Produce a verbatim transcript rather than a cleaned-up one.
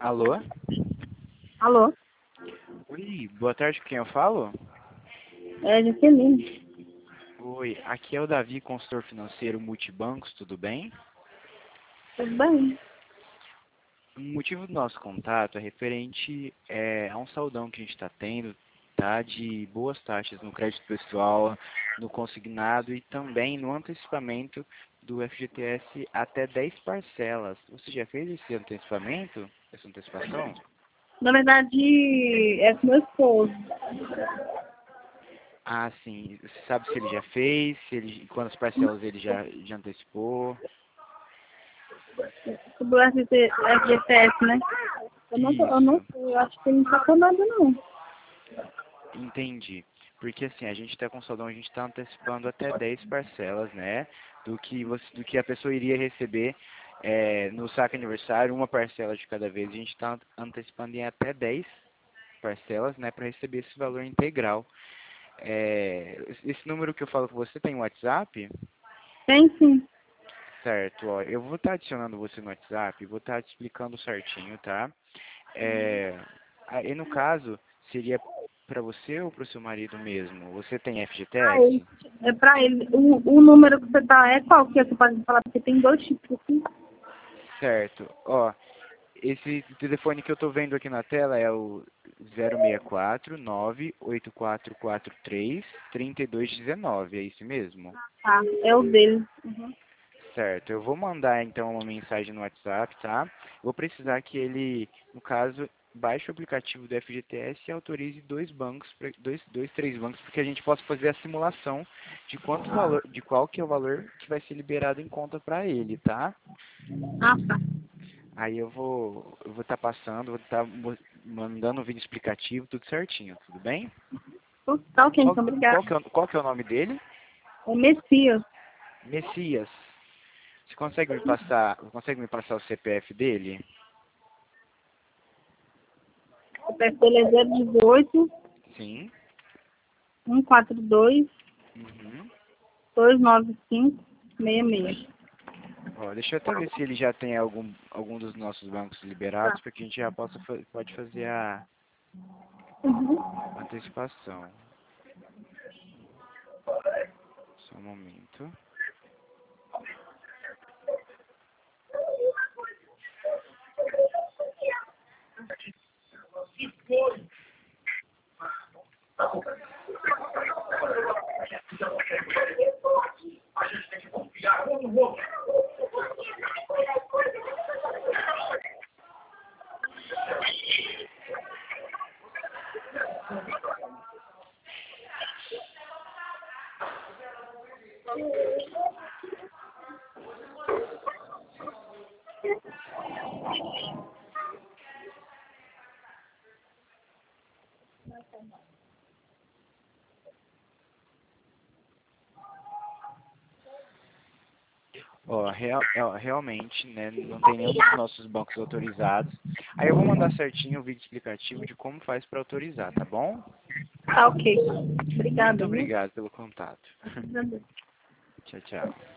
Alô? Alô? Oi, boa tarde, com quem eu falo? É Jaqueline. Oi, aqui é o Davi, consultor financeiro Multibancos, tudo bem? Tudo bem? O motivo do nosso contato é referente é, a um saldão que a gente está tendo, tá, de boas taxas no crédito pessoal, no consignado e também no antecipamento do F G T S até dez parcelas. Você já fez esse antecipamento, essa antecipação? Na verdade, é com meu esposo. Ah, sim. Você sabe se ele já fez, se ele, quantas parcelas ele já, já antecipou? Sobre o F G T S, né? Eu não, tô- eu não Isso, sei, eu acho que ele não tá com nada, não. entendi. Porque assim, a gente está com saldão, a gente está antecipando até dez parcelas, né? Do que, você, do que a pessoa iria receber é, no saque aniversário, uma parcela de cada vez. A gente está antecipando em até dez parcelas, né? Para receber esse valor integral. É, esse número que eu falo com você tem um WhatsApp? Tem sim. Certo, ó, eu vou estar adicionando você no WhatsApp, vou estar te explicando certinho, tá? É, aí no caso, seria para você ou para o seu marido mesmo? Você tem Pra ele. F G T S? É pra ele. O, o número que você tá é qual que você pode falar? Porque tem dois tipos assim. Certo, ó, esse telefone que eu estou vendo aqui na tela é o zero seis quatro nove oito quatro quatro três três dois um nove, é isso mesmo? Tá, é o dele. Uhum. Certo, eu vou mandar então uma mensagem no WhatsApp, tá? Vou precisar que ele, no caso, baixe o aplicativo do F G T S e autorize dois bancos, pra- dois, dois, três bancos, para que a gente possa fazer a simulação de quanto valor, de qual que é o valor que vai ser liberado em conta para ele, tá? Ah, tá. Aí eu vou, eu vou estar passando, vou estar mandando um vídeo explicativo, tudo certinho, tudo bem? Tá ok, Qual, então, obrigada. qual que é, o- qual que é o nome dele? É Messias. Messias. Você consegue me passar, consegue me passar o C P F dele? O P F dele é zero dezoito, Sim. cento e quarenta e dois, Uhum. duzentos e noventa e cinco, sessenta e seis. Ó, deixa eu até ver se ele já tem algum, algum dos nossos bancos liberados, Tá. para que a gente já possa fa- pode fazer a Uhum. antecipação. Só um momento. Ó, real, ó, realmente, né, não tem nenhum dos nossos bancos autorizados. Aí eu vou mandar certinho o vídeo explicativo de como faz para autorizar, tá bom? Tá ok. Muito Obrigada, viu? obrigado pelo contato. Obrigada. Tchau, tchau.